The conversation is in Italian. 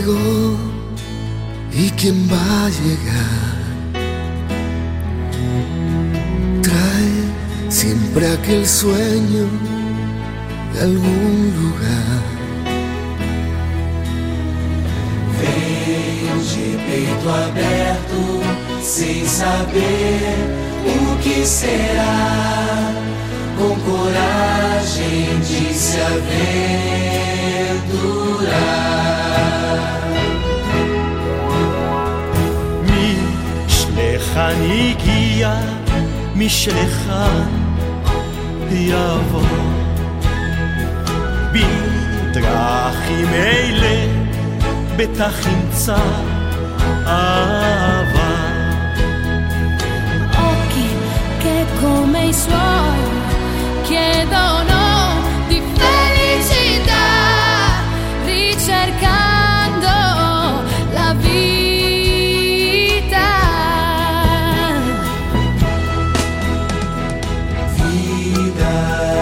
llegó y quién va a llegar. Trae siempre aquel sueño de algún lugar. Vem de peito aberto, sem saber o que será, com coragem de se aventurar. משלחן הגיע, משלחן יבוא. בדרכים אלה בטח ימצא אהבה. Occhi che come i suoi chiedono di felicità, ricercando la vita. Vida